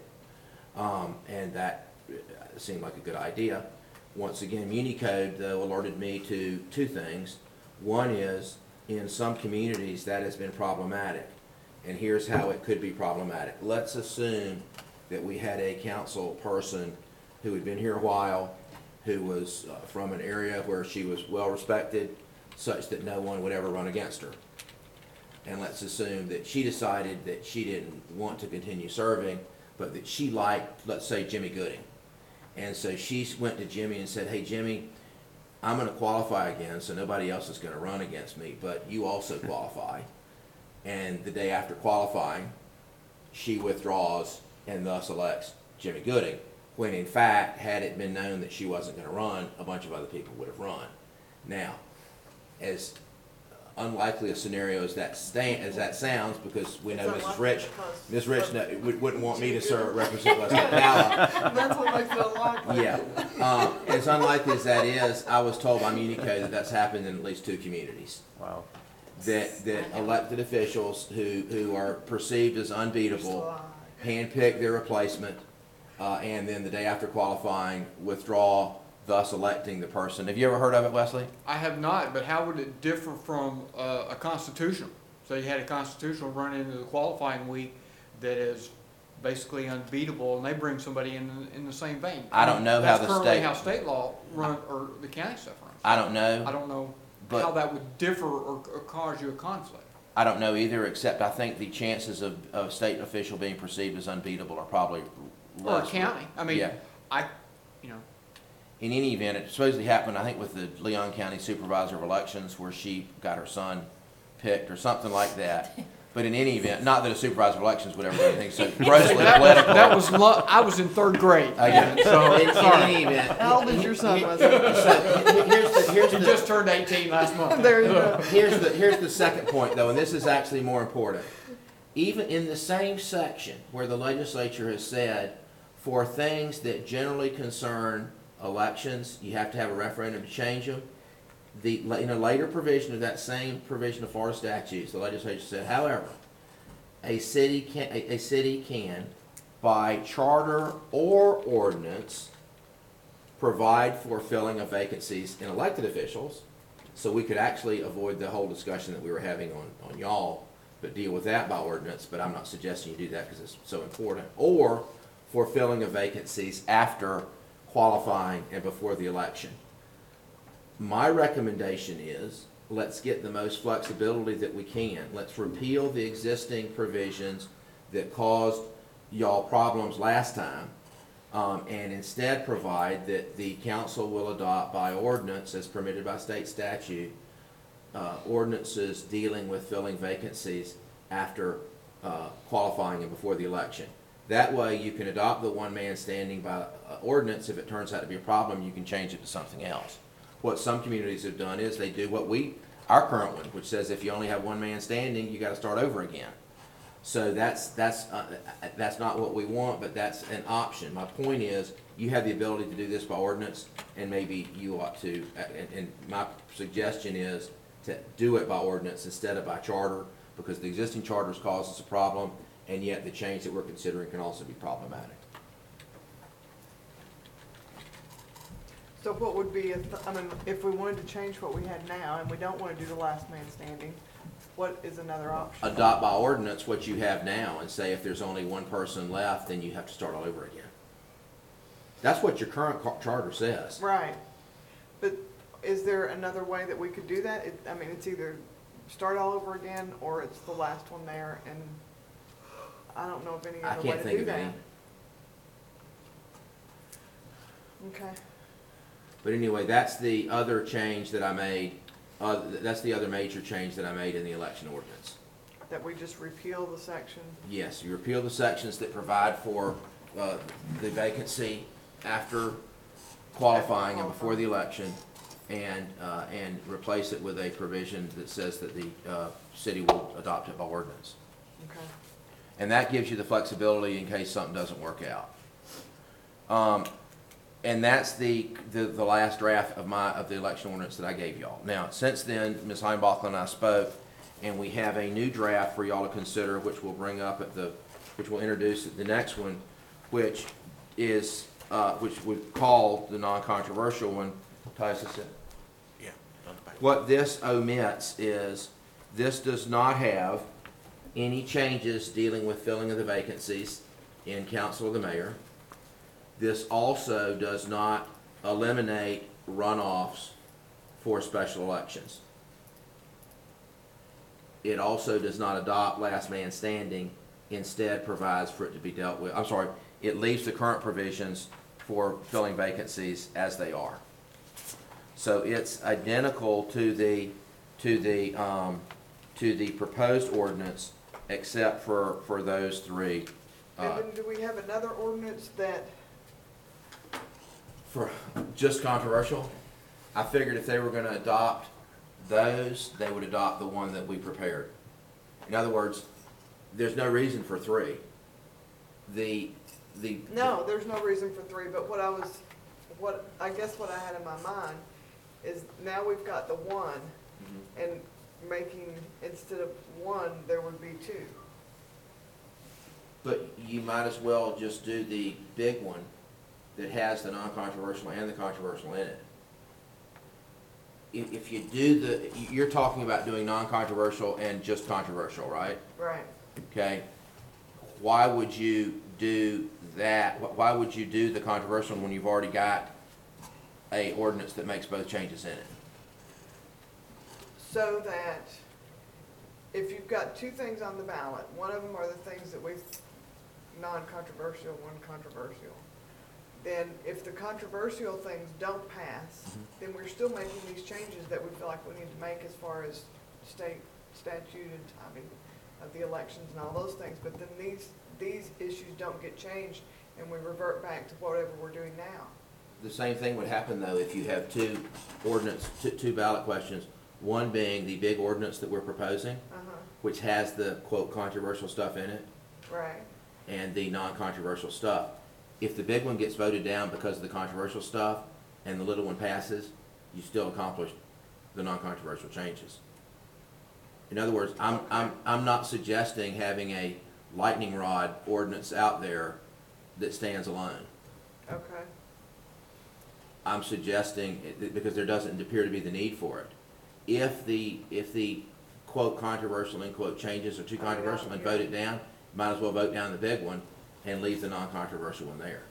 And that seemed like a good idea. Once again, MuniCode, though, alerted me to two things. One is, in some communities, that has been problematic. And here's how it could be problematic. Let's assume that we had a council person who had been here a while, who was from an area where she was well-respected, such that no one would ever run against her. And let's assume that she decided that she didn't want to continue serving, but that she liked, let's say, Jimmy Gooding. And so she went to Jimmy and said, hey, Jimmy, I'm going to qualify again, so nobody else is going to run against me, but you also qualify. And the day after qualifying, she withdraws and thus elects Jimmy Gooding, when in fact, had it been known that she wasn't going to run, a bunch of other people would have run. Now, as unlikely a scenario as that sounds, because we know It's Mrs. unlikely Rich, because Ms. Rich of wouldn't want me to Jimmy serve, Gooding. represent Leslie Powell. That's what makes it unlikely. Yeah, as unlikely as that is, I was told by MuniCode that that's happened in at least 2 communities. Wow. That elected officials who are perceived as unbeatable handpick their replacement, and then the day after qualifying, withdraw, thus electing the person. Have you ever heard of it, Wesley? I have not, but how would it differ from a constitutional? So you had a constitutional run into the qualifying week that is basically unbeatable, and they bring somebody in the same vein. I don't know how the That's currently state- how state law run, or the county stuff runs. I don't know. I don't know But- how that would differ or cause you a conflict. I don't know either, except I think the chances of a state official being perceived as unbeatable are probably Or a less. county. I mean, Yeah. In any event, it supposedly happened, I think, with the Leon County Supervisor of Elections, where she got her son picked or something like that. But in any event, not that a Supervisor of Elections would ever do anything so grossly political. I was in 3rd grade. Okay. So, In sorry. any event. How old is your son, he- Wesley? So here's He the, just turned 18 last month. There you go. here's the second point, though, and this is actually more important. Even in the same section where the legislature has said, for things that generally concern elections, you have to have a referendum to change them. In a later provision of that same provision of Florida statutes, the legislature said, however, a city can, by charter or ordinance, provide for filling of vacancies in elected officials. So we could actually avoid the whole discussion that we were having on y'all, but deal with that by ordinance, but I'm not suggesting you do that because it's so important. Or for filling of vacancies after qualifying and before the election. My recommendation is, let's get the most flexibility that we can. Let's repeal the existing provisions that caused y'all problems last time, and instead provide that the council will adopt by ordinance, as permitted by state statute, ordinances dealing with filling vacancies after qualifying and before the election. That way, you can adopt the one-man standing by ordinance. If it turns out to be a problem, you can change it to something else. What some communities have done is they do our current one, which says if you only have one man standing, you gotta start over again. So that's not what we want, but that's an option. My point is, you have the ability to do this by ordinance, and maybe you ought to, and my suggestion is to do it by ordinance instead of by charter, because the existing charters cause us a problem, and yet the change that we're considering can also be problematic. So what would be, if we wanted to change what we had now, and we don't want to do the last man standing, what is another option? Adopt by ordinance what you have now, and say if there's only one person left, then you have to start all over again. That's what your current charter says. Right, but is there another way that we could do that? It's either start all over again, or it's the last one there, and I don't know of any I other way can't to think do of any. that. Okay, But anyway, that's the other change that I made, that's the other major change that I made in the election ordinance. that we just repeal the section. Yes, you repeal the sections that provide for the vacancy after qualifying and before the election, and replace it with a provision that says that the city will adopt it by ordinance. Okay. And that gives you the flexibility in case something doesn't work out. And that's the last draft of the election ordinance that I gave y'all. Now, since then, Ms. Heinbachel and I spoke, and we have a new draft for y'all to consider, which we'll bring up which we'll introduce at the next one, which would call the non-controversial one. Tyson said. Yeah. on the back. What this omits is, this does not have any changes dealing with filling of the vacancies in council or the mayor. This also does not eliminate runoffs for special elections. It also does not adopt last man standing, instead provides for it to be dealt with. I'm sorry, it leaves the current provisions for filling vacancies as they are. So it's identical to the proposed ordinance, except for those three. And then do we have another ordinance that, For just controversial, I figured if they were gonna adopt those, they would adopt the one that we prepared. In other words, there's no reason for three. no, there's no reason for three, but I guess what I had in my mind is now we've got the one, and making, instead of one, there would be two. But you might as well just do the big one that has the non-controversial and the controversial in it. If you do you're talking about doing non-controversial and just controversial, right? Right. Okay? Why would you do that? Why would you do the controversial when you've already got a ordinance that makes both changes in it? So that if you've got two things on the ballot, one of them are the things that we've, non-controversial, one controversial. Then if the controversial things don't pass, then we're still making these changes that we feel like we need to make as far as state statute and timing of the elections and all those things. But then these issues don't get changed, and we revert back to whatever we're doing now. The same thing would happen, though, if you have two ballot questions, one being the big ordinance that we're proposing, which has the, quote, controversial stuff in it, Right. and the non-controversial stuff. If the big one gets voted down because of the controversial stuff, and the little one passes, you still accomplish the non-controversial changes. In other words, I'm not suggesting having a lightning rod ordinance out there that stands alone. Okay. I'm suggesting, because there doesn't appear to be the need for it. If the quote controversial end quote changes are too controversial and vote it down, might as well vote down the big one and leave the non-controversial one there.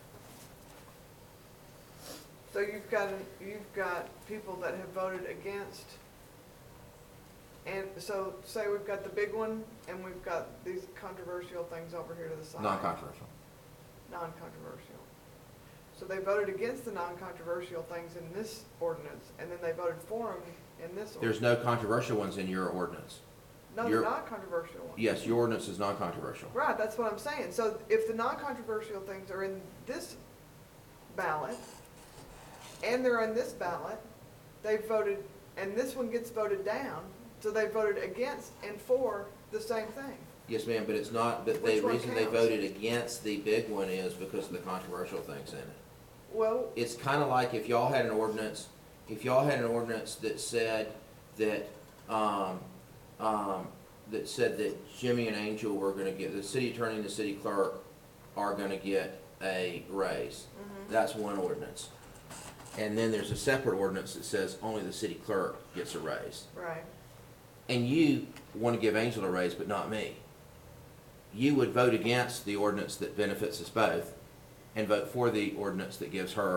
So you've got people that have voted against, and so say we've got the big one and we've got these controversial things over here to the side. Non-controversial. Non-controversial. So they voted against the non-controversial things in this ordinance, and then they voted for them in this There's ordinance. no controversial ones in your ordinance. No, your- they're not controversial ones. Yes, your ordinance is non-controversial. Right, that's what I'm saying. So if the non-controversial things are in this ballot, and they're on this ballot, they voted, and this one gets voted down, so they voted against and for the same thing. Yes, ma'am, but it's not, but the Which one reason they counts? voted against the big one is because of the controversial things in it. Well, It's kind of like if y'all had an ordinance, that said that, that said that Jimmy and Angel were gonna get, the city attorney and the city clerk are gonna get a raise. That's one ordinance. And then there's a separate ordinance that says only the city clerk gets a raise. right, And you want to give Angel a raise, but not me. You would vote against the ordinance that benefits us both and vote for the ordinance that gives her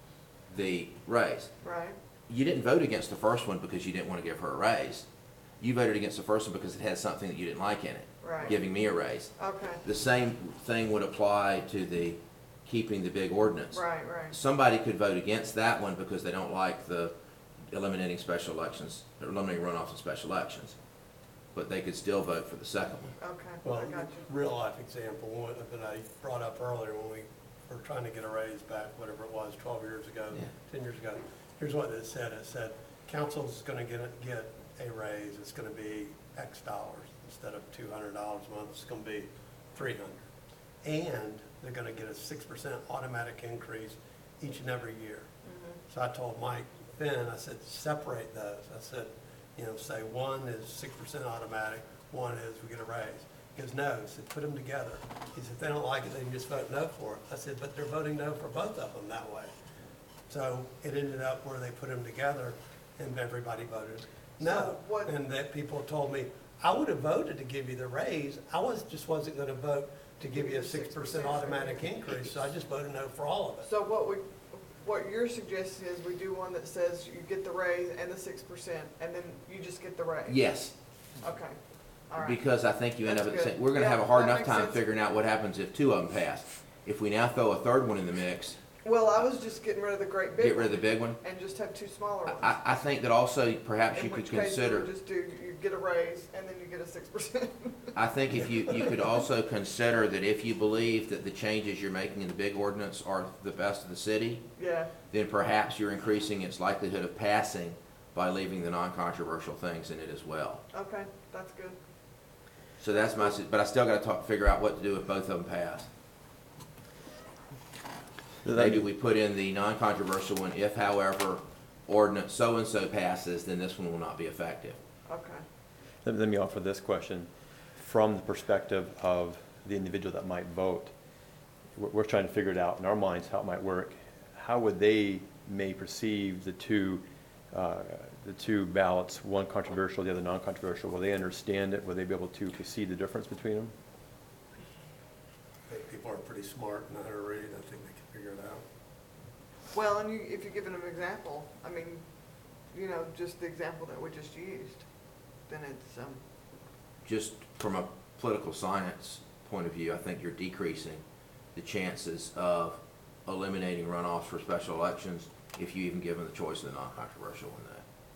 the raise. right. You didn't vote against the first one because you didn't want to give her a raise. You voted against the first one because it had something that you didn't like in it, Right. giving me a raise. Okay, The same thing would apply to the keeping the big ordinance. right, right. Somebody could vote against that one because they don't like the eliminating special elections, or eliminating runoffs and special elections. But they could still vote for the second one. Okay, Well, I got you. real life example, one that I brought up earlier when we were trying to get a raise back, whatever it was, 12 years ago, Yeah. 10 years ago. Here's what it said. It said, council's gonna get a raise. It's gonna be X dollars. Instead of $200 a month, it's gonna be $300. And they're gonna get a 6% automatic increase each and every year. So I told Mike Finn, I said, separate those. I said, say one is 6% automatic, one is we get a raise. He goes, no, he said, put them together. He said, if they don't like it, they can just vote no for it. I said, but they're voting no for both of them that way. So it ended up where they put them together and everybody voted no. So what- And that people told me, I would have voted to give you the raise. Just wasn't gonna vote to give you a 6% automatic increase, so I just voted no for all of it. So what you're suggesting is we do one that says you get the raise and the 6%, and then you just get the raise? Yes, Okay, all right. because I think you end up at the That's same, good. we're gonna have a Yeah, hard that enough makes time sense. figuring out what happens if two of them pass. If we now throw a third one in the mix, Well, I was just getting rid of the great big get rid of the one big one, and just have two smaller ones. I think that also perhaps you In could which case, we consider, would just do, you get a raise and then you get a 6%. I think if you could also consider that if you believe that the changes you're making in the big ordinance are the best of the city, Yeah, then perhaps you're increasing its likelihood of passing by leaving the non-controversial things in it as well. okay, that's good. So that's my, but I still gotta figure out what to do if both of them pass. Maybe we put in the non-controversial one, if however ordinance so-and-so passes, then this one will not be effective. Okay. Let me offer this question. From the perspective of the individual that might vote, we're trying to figure it out in our minds how it might work. How would they may perceive the two ballots, one controversial, the other non-controversial? Will they understand it? Will they be able to see the difference between them? I think people are pretty smart and know how to read. I think they can figure it out. Well, and if you're giving them an example, I mean, just the example that we just used, then it's, Just from a political science point of view, I think you're decreasing the chances of eliminating runoffs for special elections if you even give them the choice of the non-controversial one.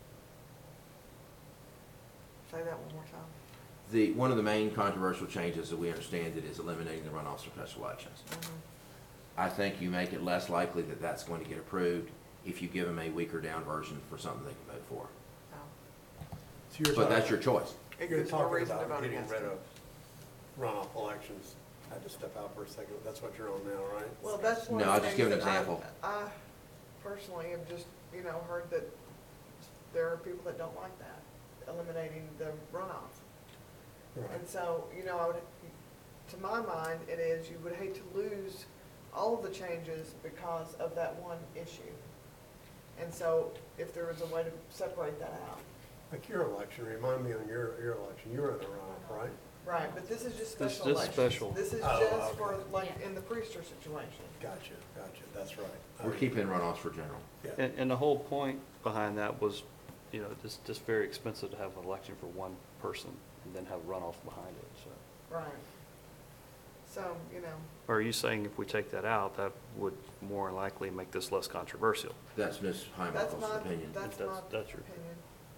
say that one more time. One of the main controversial changes that we understand it is eliminating the runoffs for special elections. I think you make it less likely that that's going to get approved if you give them a weaker down version for something they can vote for. So you're But that's talking- your choice. It You're gives more talking reason to about vote getting against rid it. of runoff elections. I had to step out for a second. That's what you're on now, right? Well, that's one No, of I'll the just things give an that example. I personally have just, heard that there are people that don't like that, eliminating the runoff. Right. And so, I would, to my mind, it is, you would hate to lose all of the changes because of that one issue. And so, if there was a way to separate that out. Like your election, remind me on your election, you were in a runoff, right? Right, but this is just This- special this elections. special. This is Oh, just for, okay. like, Yeah. in the Priester situation. Gotcha, that's right. We're keeping runoffs for general. Yeah. And the whole point behind that was, it's just very expensive to have an election for one person and then have runoff behind it, so. Right. So, Or are you saying if we take that out, that would more likely make this less controversial? That's Ms. that's Heimbach's my, opinion. that's That's- my that's your- opinion.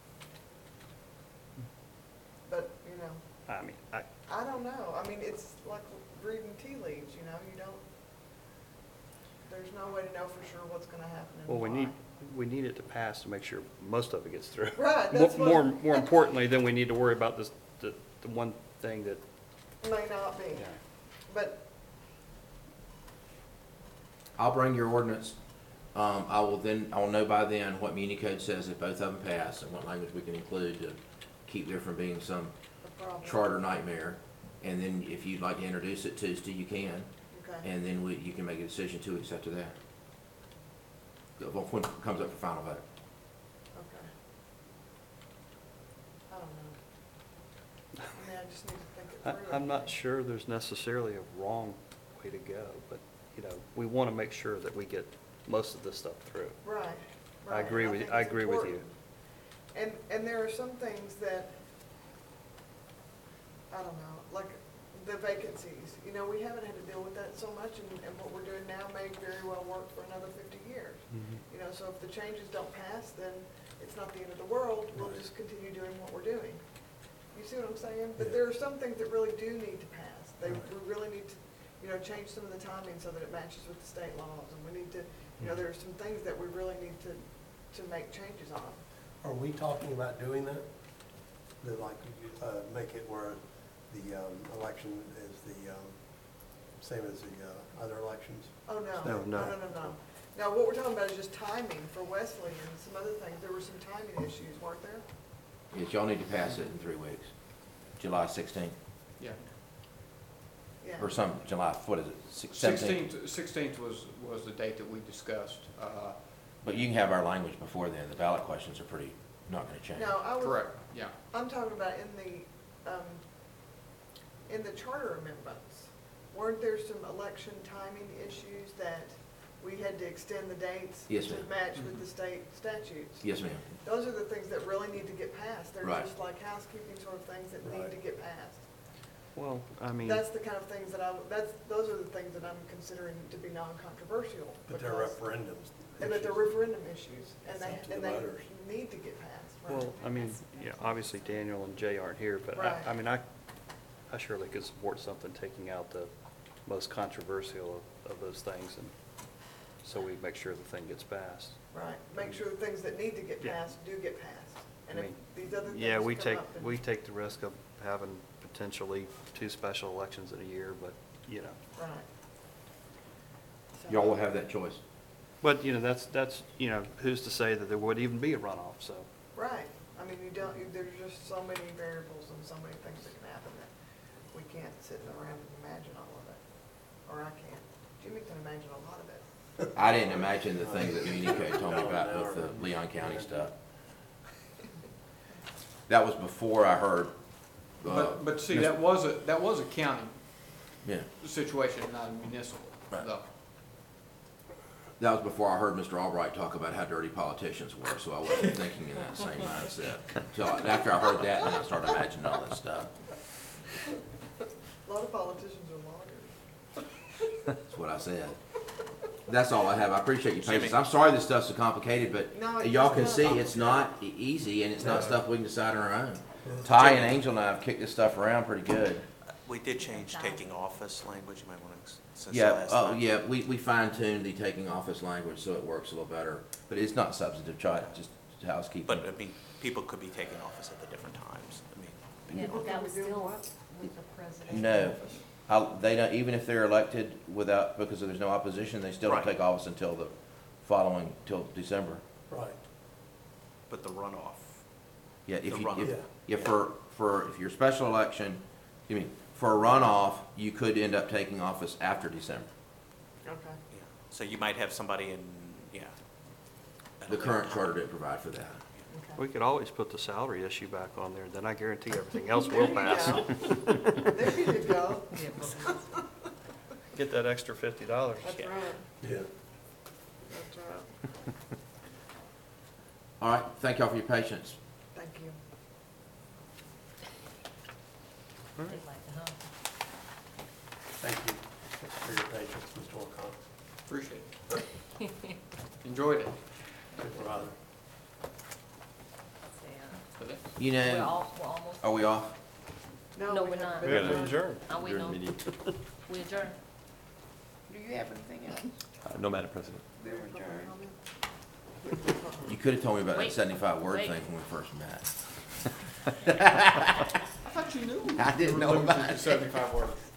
know, I mean, I don't know. I mean, it's like reading tea leaves, you know, you don't, there's no way to know for sure what's gonna happen and well, why. we need it to pass to make sure most of it gets through. Right, that's what- More importantly, then we need to worry about this, the one thing that, May not be, yeah. but, I'll bring your ordinance. I will know by then what Muni Code says if both of them pass and what language we can include to keep there from being some the problem. charter nightmare. And then if you'd like to introduce it Tuesday, you can. Okay, And then you can make a decision 2 weeks after that. When it comes up for final vote. okay. I don't know. I mean, I just need to think it through. I'm not sure there's necessarily a wrong way to go, but, you know, we want to make sure that we get most of this stuff through. Right, I right. agree and with, think I it's agree with you. important. And there are some things that, I don't know, like the vacancies, you know, we haven't had to deal with that so much, and what we're doing now may very well work for another 50 years. You know, so if the changes don't pass, then it's not the end of the world, we'll just continue doing what we're doing. You see what I'm saying? But there are some things that really do need to pass. We really need to, you know, change some of the timing so that it matches with the state laws, and we need to, you know, there are some things that we really need to make changes on. Are we talking about doing that? That like, make it where the, election is the, same as the, other elections? Oh, no. No, no. No. Now, what we're talking about is just timing for Wesley and some other things. There were some timing issues, weren't there? Yes, y'all need to pass it in 3 weeks. July 16th, Yeah. Yeah. or some, July, what is it, 17th? 16th was the date that we discussed. But you can have our language before then. The ballot questions are pretty, not gonna change. No, Correct, yeah. I'm talking about in the charter amendments. Weren't there some election timing issues that we had to extend the dates Yes, to ma'am. match with the state statutes? Yes, ma'am. Those are the things that really need to get passed. They're Right. just like housekeeping sort of things that need Right. to get passed. Well, I mean, That's the kind of things that those are the things that I'm considering to be non-controversial. But they're because- referendums. And that they're referendum issues, and It's up to they the voters. need to get passed. right? well, I mean, yeah, obviously Daniel and Jay aren't here, but Right. I mean, I surely could support something taking out the most controversial of those things, and so we make sure the thing gets passed. Right, make sure the things that need to get Yeah. passed do get passed. And I if mean, these other things Yeah, come up. we take the risk of having potentially 2 special elections in a year, but, you know. Right. So- Y'all will have that choice. But, you know, that's, you know, who's to say that there would even be a runoff, so. Right, I mean, there's just so many variables and so many things that can happen that we can't sit around and imagine all of it. Or I can't. Jimmy can imagine a lot of it. I didn't imagine the thing that Muni Code told me about with the Leon County stuff. That was before I heard, But see, that was a county yeah, situation, not a municipal, Right. though. that was before I heard Mr. Albright talk about how dirty politicians were, so I wasn't thinking in that same mindset. So after I heard that, then I started imagining all that stuff. A lot of politicians are lawyers. That's what I said. That's all I have. I appreciate your patience. Jimmy. I'm sorry this stuff's so complicated, but No, it's y'all just can not see it's not easy, and it's not stuff we can decide on our own. Ty and Angel and I have kicked this stuff around pretty good. We did change taking office language, you might want to, since the Yeah, last oh, time. yeah, we fine tuned the taking office language so it works a little better, but it's not substantive, just housekeeping. But, I mean, people could be taking office at the different times. I mean, Yeah, People but that can was be doing still what? with the president. No, they don't, even if they're elected without, because there's no opposition, they still don't Right. take office until the following, till December. Right. but the runoff, Yeah, if The you, runoff. if you're special election, for a runoff, you could end up taking office after December. Okay. yeah. So you might have somebody in, yeah. at a The later current time. charter didn't provide for that. Okay. We could always put the salary issue back on there, then I guarantee everything else will pass. There you go. Get that extra $50. That's Yeah. right. Yeah. That's right. All right, thank y'all for your patience. Thank you. They'd like to hug. Thank you for your patience, Mr. Orcon. Appreciate it. Enjoyed it. Good brother. But it- You We're know, almost. are we off? No, we're not. We gotta adjourn. Are we Adjourn no? the meeting. We adjourn. Do you have anything else? No, Madam President. We're adjourned. You could have told me about that Wait, 75-word wait. thing when we first met. I thought you knew. I didn't we know were limited about to it. 75 words.